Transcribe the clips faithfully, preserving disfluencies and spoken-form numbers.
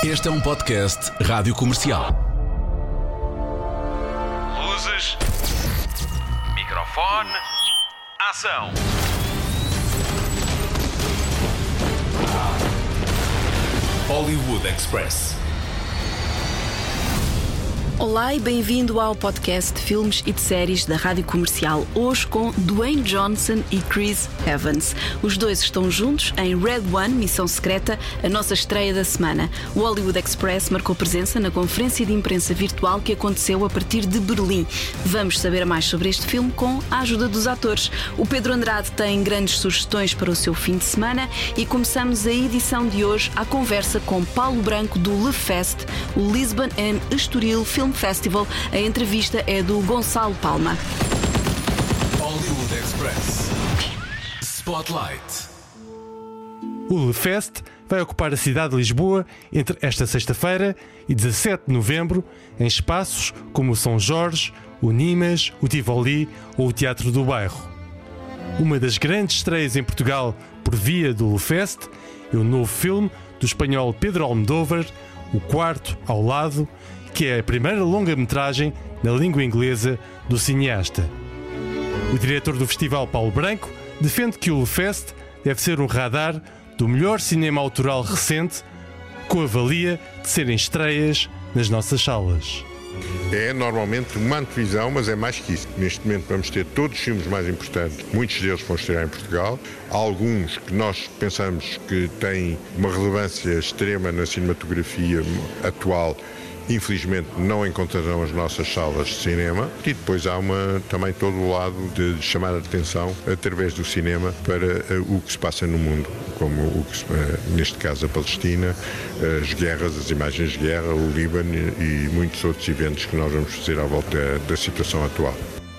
Este é um podcast Rádio Comercial. Luzes, microfone, ação. Hollywood Express. Olá e bem-vindo ao podcast de filmes e de séries da Rádio Comercial. Hoje com Dwayne Johnson e Chris Evans. Os dois estão juntos em Red One, Missão Secreta, a nossa estreia da semana. O Hollywood Express marcou presença na conferência de imprensa virtual que aconteceu a partir de Berlim. Vamos saber mais sobre este filme com a ajuda dos atores. O Pedro Andrade tem grandes sugestões para o seu fim de semana e começamos a edição de hoje à conversa com Paulo Branco do Le Fest, o Lisbon and Estoril Film Festival. A entrevista é do Gonçalo Palma. Hollywood Express. Spotlight. O Le Fest vai ocupar a cidade de Lisboa entre esta sexta-feira e dezassete de novembro em espaços como o São Jorge, o Nimas, o Tivoli ou o Teatro do Bairro. Uma das grandes estreias em Portugal por via do Le Fest é o novo filme do espanhol Pedro Almodóvar, O Quarto ao Lado, que é a primeira longa-metragem na língua inglesa do cineasta. O diretor do festival, Paulo Branco, defende que o Le Fest deve ser um radar do melhor cinema autoral recente, com a valia de serem estreias nas nossas salas. É normalmente uma antevisão, mas é mais que isso. Neste momento vamos ter todos os filmes mais importantes, muitos deles vão estrear em Portugal. Há alguns que nós pensamos que têm uma relevância extrema na cinematografia atual, infelizmente não encontrarão as nossas salas de cinema, e depois há uma, também todo o lado de chamar a atenção através do cinema para uh, o que se passa no mundo, como o que se, uh, neste caso a Palestina, uh, as guerras, as imagens de guerra, o Líbano e, e muitos outros eventos que nós vamos fazer à volta da, da situação atual.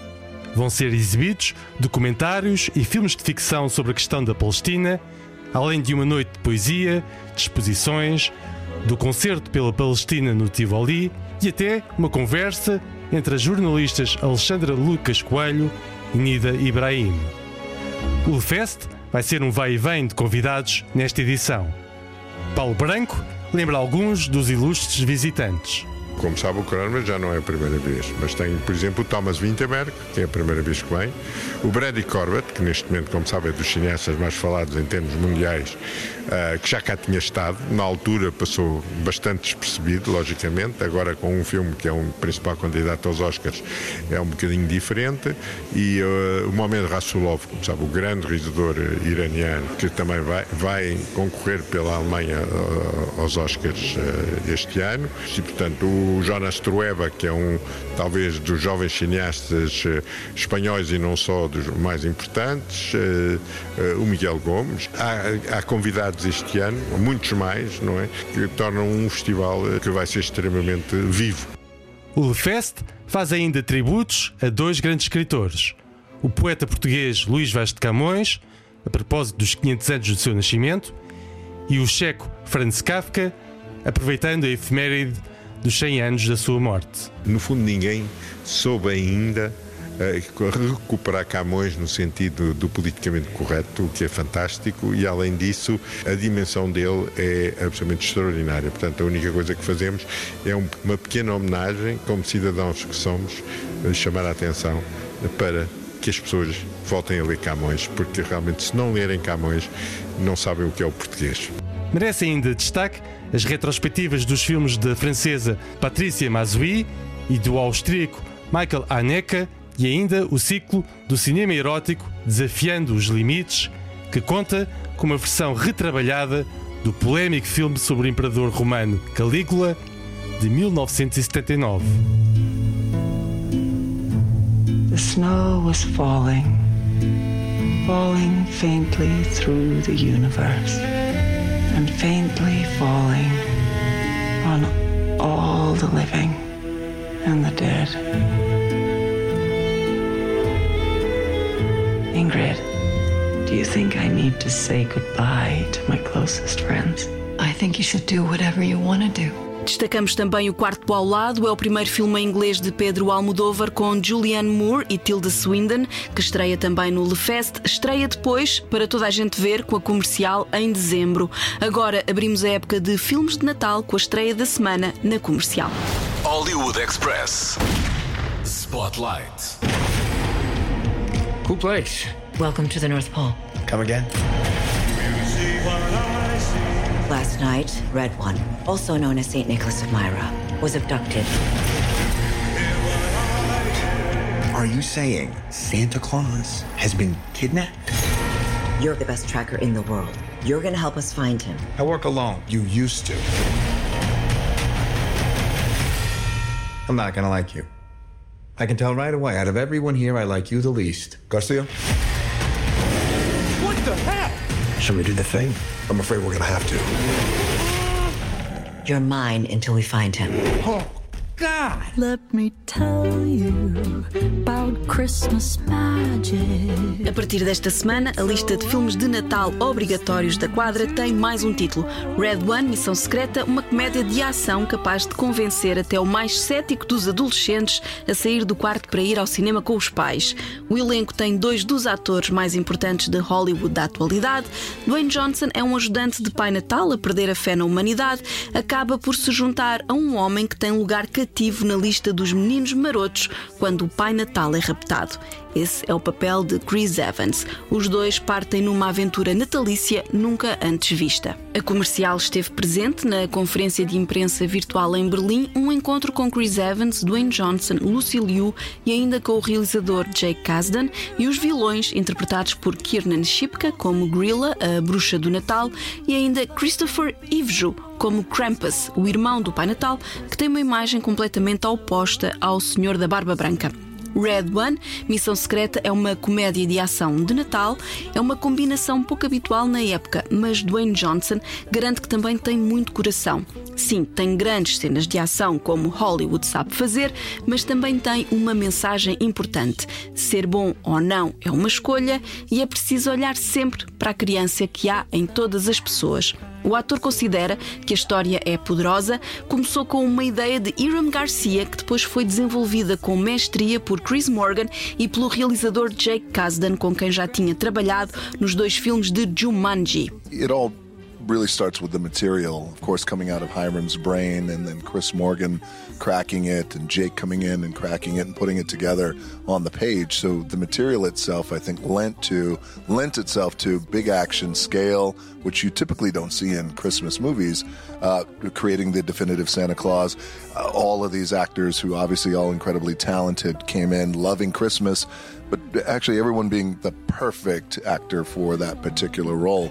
Vão ser exibidos documentários e filmes de ficção sobre a questão da Palestina, além de uma noite de poesia, de exposições, do concerto pela Palestina no Tivoli e até uma conversa entre as jornalistas Alexandra Lucas Coelho e Nida Ibrahim. O Le Fest vai ser um vai e vem de convidados nesta edição. Paulo Branco lembra alguns dos ilustres visitantes. Como sabe, o Cronenberg já não é a primeira vez, mas tem, por exemplo, o Thomas Vinterberg, que é a primeira vez que vem, o Brady Corbett, que neste momento, como sabe, é dos cineastas mais falados em termos mundiais, uh, que já cá tinha estado, na altura passou bastante despercebido, logicamente, agora com um filme que é um principal candidato aos Oscars, é um bocadinho diferente, e uh, o Mohamed Rasulov, como sabe, o grande realizador iraniano, que também vai, vai concorrer pela Alemanha uh, aos Oscars uh, este ano, e, portanto, o O Jonas Trueba, que é um, talvez, dos jovens cineastas uh, espanhóis e não só dos mais importantes, uh, uh, o Miguel Gomes. Há, há convidados este ano, muitos mais, não é? Que tornam um festival uh, que vai ser extremamente vivo. O Le Fest faz ainda tributos a dois grandes escritores. O poeta português Luís Vaz de Camões, a propósito dos quinhentos anos do seu nascimento, e o checo Franz Kafka, aproveitando a efeméride dos cem anos da sua morte. No fundo, ninguém soube ainda uh, recuperar Camões no sentido do politicamente correto, o que é fantástico, e além disso, a dimensão dele é absolutamente extraordinária. Portanto, a única coisa que fazemos é um, uma pequena homenagem, como cidadãos que somos, uh, chamar a atenção para que as pessoas voltem a ler Camões, porque realmente, se não lerem Camões, não sabem o que é o português. Merece ainda destaque as retrospectivas dos filmes da francesa Patricia Mazoui e do austríaco Michael Haneke, e ainda o ciclo do cinema erótico Desafiando os Limites, que conta com uma versão retrabalhada do polémico filme sobre o imperador romano Calígula, de mil novecentos e setenta e nove. The snow was falling, falling faintly through the universe. And faintly falling on all the living and the dead. Ingrid, do you think I need to say goodbye to my closest friends? I think you should do whatever you want to do. Destacamos também O Quarto ao Lado, é o primeiro filme em inglês de Pedro Almodóvar com Julianne Moore e Tilda Swinton, que estreia também no Le Fest, estreia depois para toda a gente ver com a Comercial em dezembro. Agora abrimos a época de filmes de Natal com a estreia da semana na Comercial. Hollywood Express. Spotlight. Cool place. Welcome to the North Pole. Come again? Last night, Red One, also known as Saint Nicholas of Myra, was abducted. Are you saying Santa Claus has been kidnapped? You're the best tracker in the world. You're gonna help us find him. I work alone. You used to. I'm not gonna like you. I can tell right away, out of everyone here, I like you the least. Garcia? What the heck? Shall we do the thing? I'm afraid we're gonna have to. You're mine until we find him. Oh, God! Let me tell you about Christmas magic. A partir desta semana, a lista de filmes de Natal obrigatórios da quadra tem mais um título. Red One, Missão Secreta, uma comédia de ação capaz de convencer até o mais cético dos adolescentes a sair do quarto para ir ao cinema com os pais. O elenco tem dois dos atores mais importantes de Hollywood da atualidade. Dwayne Johnson é um ajudante de Pai Natal a perder a fé na humanidade, acaba por se juntar a um homem que tem lugar cativo na lista dos meninos marotos quando o Pai Natal é raptado. Esse é o papel de Chris Evans. Os dois partem numa aventura natalícia nunca antes vista. A Comercial esteve presente na conferência de imprensa virtual em Berlim, um encontro com Chris Evans, Dwayne Johnson, Lucy Liu e ainda com o realizador Jake Kasdan e os vilões interpretados por Kiernan Shipka como Grilla, a bruxa do Natal, e ainda Christopher Ivju como Krampus, o irmão do Pai Natal, que tem uma imagem completamente oposta ao Senhor da Barba Branca. Red One, Missão Secreta, é uma comédia de ação de Natal, é uma combinação pouco habitual na época, mas Dwayne Johnson garante que também tem muito coração. Sim, tem grandes cenas de ação como Hollywood sabe fazer, mas também tem uma mensagem importante. Ser bom ou não é uma escolha e é preciso olhar sempre para a criança que há em todas as pessoas. O ator considera que a história é poderosa, começou com uma ideia de Hiram Garcia que depois foi desenvolvida com mestria por Chris Morgan e pelo realizador Jake Kasdan, com quem já tinha trabalhado nos dois filmes de Jumanji. It all really starts with the material, of course, coming out of Hiram's brain, and then Chris Morgan cracking it, and Jake coming in and cracking it and putting it together on the page. So the material itself, I think, lent to lent itself to big action scale, which you typically don't see in Christmas movies. Uh, creating the definitive Santa Claus, uh, all of these actors who obviously all incredibly talented came in, loving Christmas, but actually everyone being the perfect actor for that particular role.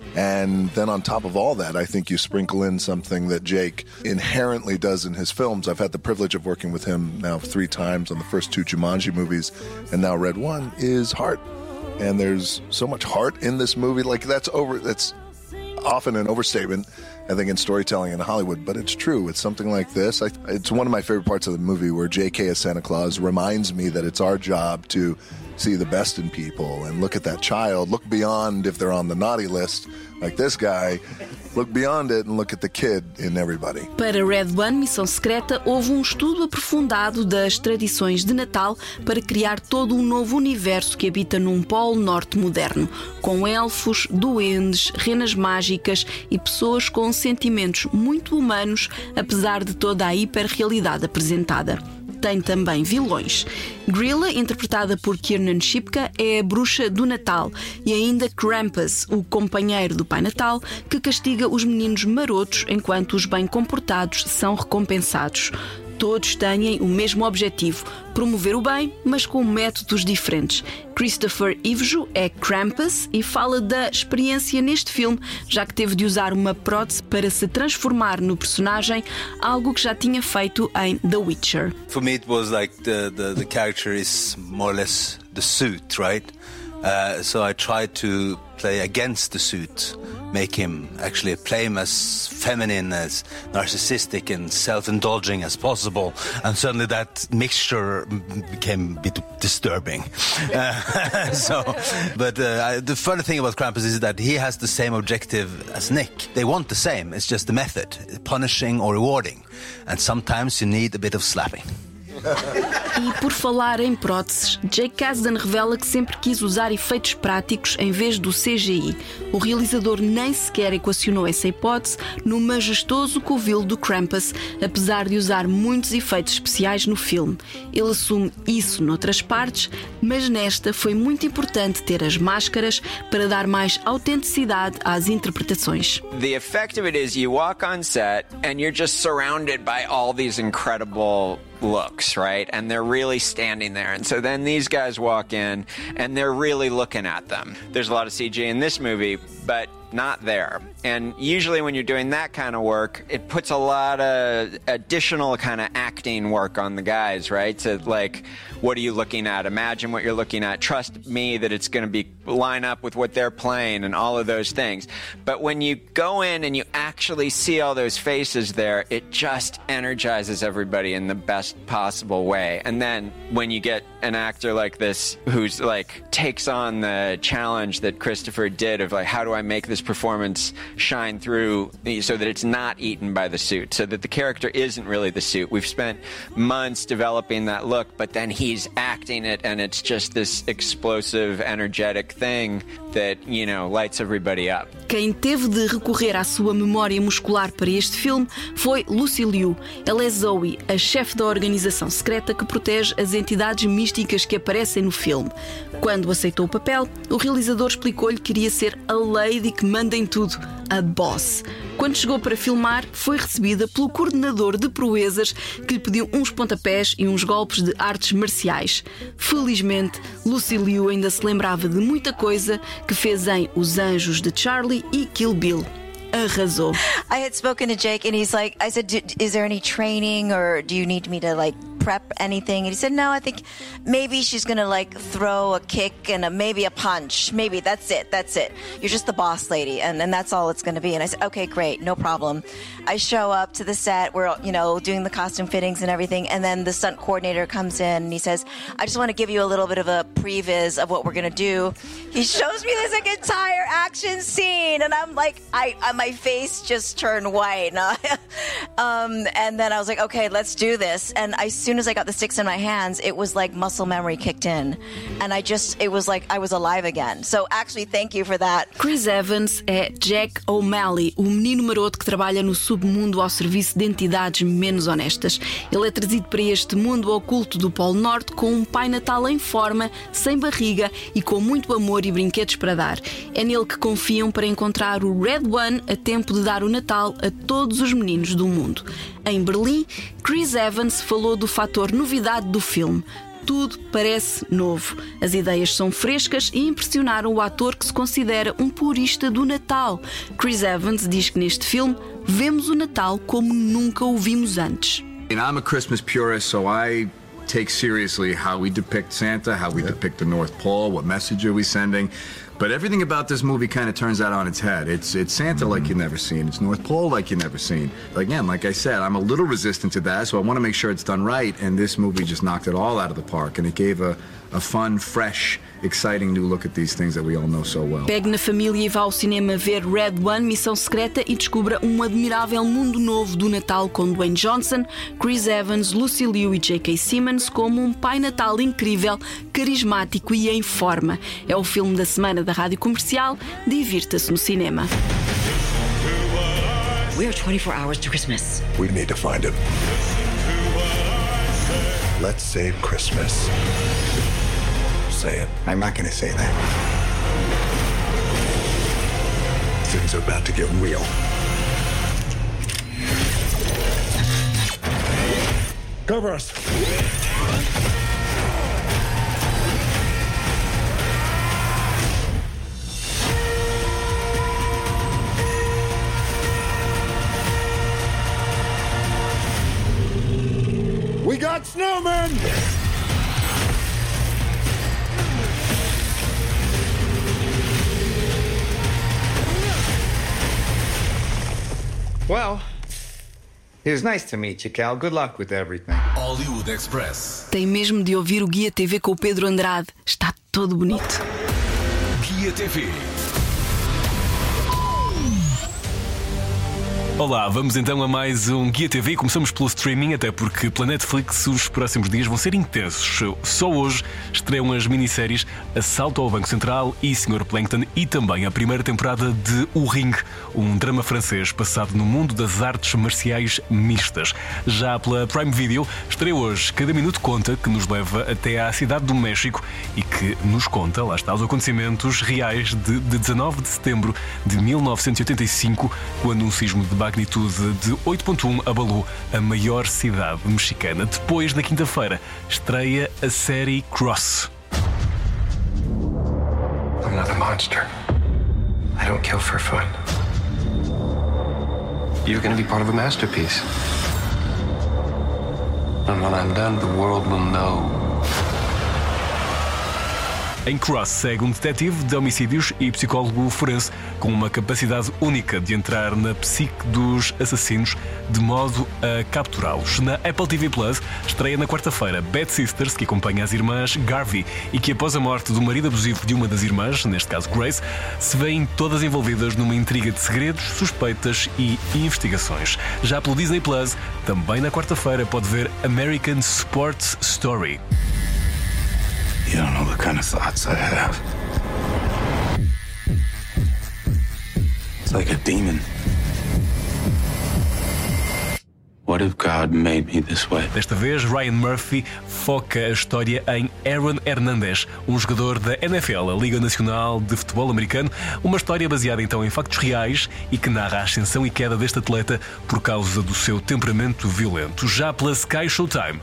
And then on top of all that, I think you sprinkle in something that Jake inherently does in his films. I've had the privilege of working with him now three times on the first two Jumanji movies, and now Red One is heart. And there's so much heart in this movie. Like, that's over, that's often an overstatement, I think, in storytelling in Hollywood, but it's true. It's something like this. I, it's one of my favorite parts of the movie where J K as Santa Claus reminds me that it's our job to see the best in people and look at that child, look beyond if they're on the naughty list, like this guy, look beyond it and look at the kid in everybody. Para Red One, Missão Secreta, houve um estudo aprofundado das tradições de Natal para criar todo um novo universo que habita num Polo Norte moderno, com elfos, duendes, renas mágicas e pessoas com sentimentos muito humanos, apesar de toda a hiperrealidade apresentada. Tem também vilões. Grilla, interpretada por Kiernan Shipka, é a bruxa do Natal, e ainda Krampus, o companheiro do Pai Natal, que castiga os meninos marotos enquanto os bem comportados são recompensados. Todos têm o mesmo objetivo, promover o bem, mas com métodos diferentes. Christopher Ivju é Krampus e fala da experiência neste filme, já que teve de usar uma prótese para se transformar no personagem, algo que já tinha feito em The Witcher. For me it was like the, the, the character is more or less the suit, right? Uh, so I tried to play against the suit, make him actually play him as feminine, as narcissistic and self-indulging as possible. And suddenly that mixture became a bit disturbing. Uh, so, but uh, the funny thing about Krampus is that he has the same objective as Nick. They want the same, it's just the method, punishing or rewarding. And sometimes you need a bit of slapping. E por falar em próteses, Jake Kasdan revela que sempre quis usar efeitos práticos em vez do C G I. O realizador nem sequer equacionou essa hipótese no majestoso covil do Krampus, apesar de usar muitos efeitos especiais no filme. Ele assume isso noutras partes, mas nesta foi muito importante ter as máscaras para dar mais autenticidade às interpretações. The effect of it is you walk on set and you're just surrounded by all these incredible looks, right? And they're really standing there. And so then these guys walk in and they're really looking at them. There's a lot of C G in this movie, but not there. And usually when you're doing that kind of work, it puts a lot of additional kind of acting work on the guys, right? To like, what are you looking at? Imagine what you're looking at. Trust me that it's going to be line up with what they're playing and all of those things. But when you go in and you actually see all those faces there, it just energizes everybody in the best possible way. And then when you get an actor like this who's like takes on the challenge that Christopher did of like, how do I make this performance shine through so that it's not eaten by the suit, so that the character isn't really the suit. We've spent months developing that look, but then he's acting it and it's just this explosive, energetic thing that, you know, lights everybody up. Quem teve de recorrer à sua memória muscular para este filme foi Lucy Liu. Ela é Zoe, a chefe da organização secreta que protege as entidades místicas que aparecem no filme. Quando aceitou o papel, o realizador explicou-lhe que queria ser a lady que manda em tudo, a boss. Quando chegou para filmar, foi recebida pelo coordenador de proezas que lhe pediu uns pontapés e uns golpes de artes marciais. Felizmente, Lucy Liu ainda se lembrava de muita coisa que fez em Os Anjos de Charlie e Kill Bill. Arrasou. I had spoken to Jake and he's like, I said, is there any training or do you need me to like prep anything? And he said, no, I think maybe she's gonna like throw a kick and a, maybe a punch. Maybe that's it, that's it. You're just the boss lady and, and that's all it's gonna be. And I said, okay, great, no problem. I show up to the set, we're, you know, doing the costume fittings and everything, and then the stunt coordinator comes in and he says, I just want to give you a little bit of a previs of what we're gonna do. He shows me this like entire action scene and I'm like, I, I my face just turned white. um, and then I was like, okay, let's do this. And as soon as I got the sticks in my hands, it was like muscle memory kicked in. And I just, it was like I was alive again. So actually, thank you for that. Chris Evans é Jack O'Malley, o menino maroto que trabalha no submundo ao serviço de entidades menos honestas. Ele é trazido para este mundo oculto do Polo Norte com um Pai Natal em forma, sem barriga e com muito amor e brinquedos para dar. É nele que confiam para encontrar o Red One a tempo de dar o Natal a todos os meninos do mundo. Em Berlim, Chris Evans falou do fator novidade do filme. Tudo parece novo. As ideias são frescas e impressionaram o ator que se considera um purista do Natal. Chris Evans diz que neste filme vemos o Natal como nunca o vimos antes. I'm a Christmas purist, so I take seriously how we depict Santa, how we yeah. depict the North Pole, what message are we sending. But everything about this movie kind of turns that on its head. It's it's Santa like you've never seen. It's North Pole like you've never seen. Again, like I said, I'm a little resistant to that, so I want to make sure it's done right. And this movie just knocked it all out of the park. And it gave a, a fun, fresh, exciting new look at these things that we all know so well. Pegue na família e vá ao cinema ver Red One, Missão Secreta, e descubra um admirável mundo novo do Natal com Dwayne Johnson, Chris Evans, Lucy Liu e J K. Simmons como um Pai Natal incrível, carismático e em forma. É o filme da semana da Rádio Comercial. Divirta-se no cinema. We are twenty-four hours to Christmas. We need to find him. Let's save Christmas. Say it. I'm not going to say that. Things are about to get real. Cover us. We got snowmen! Well, it was nice to meet you, Cal. Good luck with everything. Hollywood Express. Tem mesmo de ouvir o Guia T V com o Pedro Andrade. Está todo bonito. Guia T V. Olá, vamos então a mais um Guia T V. Começamos pelo streaming, até porque pela Netflix os próximos dias vão ser intensos. Só hoje estreiam as minisséries Assalto ao Banco Central e senhor Plankton, e também a primeira temporada de O Ring, um drama francês passado no mundo das artes marciais mistas. Já pela Prime Video estreia hoje Cada Minuto Conta, que nos leva até à cidade do México e que nos conta, lá está, os acontecimentos reais de, de dezanove de setembro de mil novecentos e oitenta e cinco, quando um sismo de magnitude de oito ponto um abalou a maior cidade mexicana. Depois, na quinta-feira, estreia a série Cross. I'm not a monster. I don't kill for fun. You're going to be part of a masterpiece. And when I'm done, the world will know. Em Cross segue um detetive de homicídios e psicólogo forense com uma capacidade única de entrar na psique dos assassinos de modo a capturá-los. Na Apple T V Plus estreia na quarta-feira Bad Sisters, que acompanha as irmãs Garvey e que, após a morte do marido abusivo de uma das irmãs, neste caso Grace, se veem todas envolvidas numa intriga de segredos, suspeitas e investigações. Já pelo Disney Plus, também na quarta-feira, pode ver American Sports Story. You don't know the kind of thoughts I have. It's like a demon. What if God made me this way? Desta vez, Ryan Murphy foca a história em Aaron Hernandez, um jogador da N F L, a Liga Nacional de Futebol Americano. Uma história baseada então em factos reais e que narra a ascensão e queda deste atleta por causa do seu temperamento violento. Já pela Sky Showtime.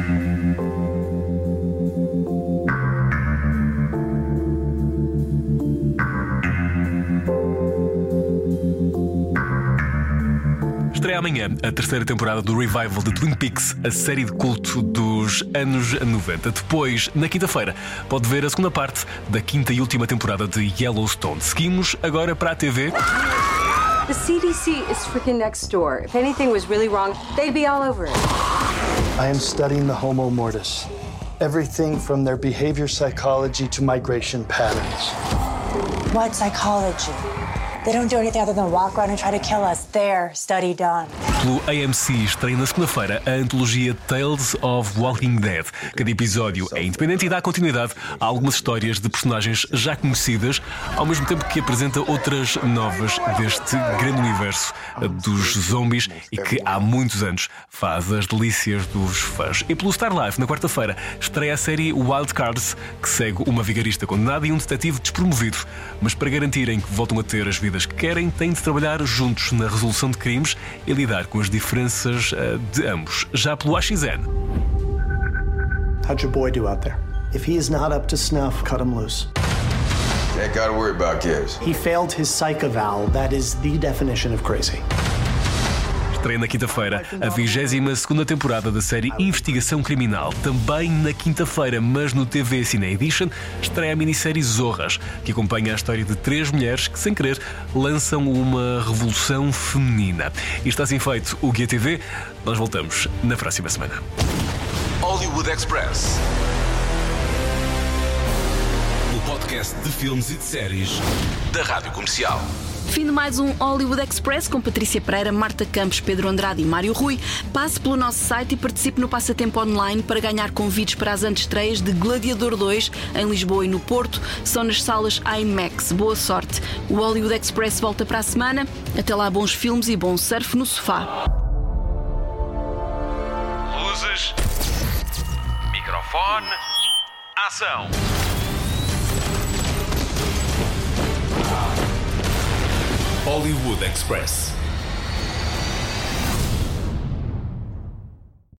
Estreia amanhã a terceira temporada do revival de Twin Peaks, a série de culto dos anos noventa. Depois, na quinta-feira, pode ver a segunda parte da quinta e última temporada de Yellowstone. Seguimos agora para a T V. The C D C is freaking next door. If anything was really wrong, they'd be all over it. I am studying the Homo mortis. Everything from their behavior psychology to migration patterns. What psychology? They don't do anything other than walk around and try to kill us. There, study done. Pelo A M C estreia na segunda-feira a antologia Tales of Walking Dead. Cada episódio é independente e dá continuidade a algumas histórias de personagens já conhecidas, ao mesmo tempo que apresenta outras novas deste grande universo dos zombies e que há muitos anos faz as delícias dos fãs. E pelo Star Life, na quarta-feira, estreia a série Wild Cards, que segue uma vigarista condenada e um detetive despromovido. Mas para garantirem que voltam a ter as vidas que querem, têm de trabalhar juntos na resolução de crimes e lidar com as diferenças uh, de ambos. Já pelo A X N. How'd your boy do out there? If he is not up to snuff, cut him loose. Ain't gotta worry about kids. He failed his psych eval. That is the definition of crazy. Estreia na quinta-feira a vigésima segunda temporada da série Investigação Criminal. Também na quinta-feira, mas no T V Cine Edition, estreia a minissérie Zorras, que acompanha a história de três mulheres que, sem querer, lançam uma revolução feminina. E está assim feito o Guia T V. Nós voltamos na próxima semana. Hollywood Express. O podcast de filmes e de séries da Rádio Comercial. Fim de mais um Hollywood Express com Patrícia Pereira, Marta Campos, Pedro Andrade e Mário Rui. Passe pelo nosso site e participe no Passatempo Online para ganhar convites para as antestreias de Gladiador dois em Lisboa e no Porto. São nas salas IMAX. Boa sorte. O Hollywood Express volta para a semana. Até lá, bons filmes e bom surf no sofá. Luzes, microfone, ação. Hollywood Express.